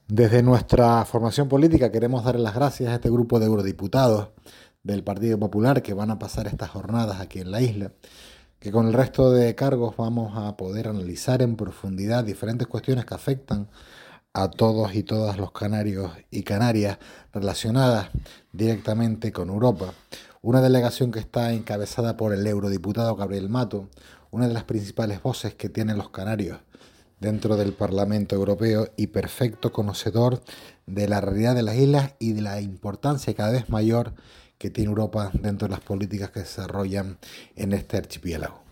Desde nuestra formación política queremos dar las gracias a este grupo de eurodiputados del Partido Popular que van a pasar estas jornadas aquí en la isla, que con el resto de cargos vamos a poder analizar en profundidad diferentes cuestiones que afectan a todos y todas los canarios y canarias relacionadas directamente con Europa. Una delegación que está encabezada por el eurodiputado Gabriel Mato, una de las principales voces que tienen los canarios dentro del Parlamento Europeo y perfecto conocedor de la realidad de las islas y de la importancia cada vez mayor que tiene Europa dentro de las políticas que se desarrollan en este archipiélago.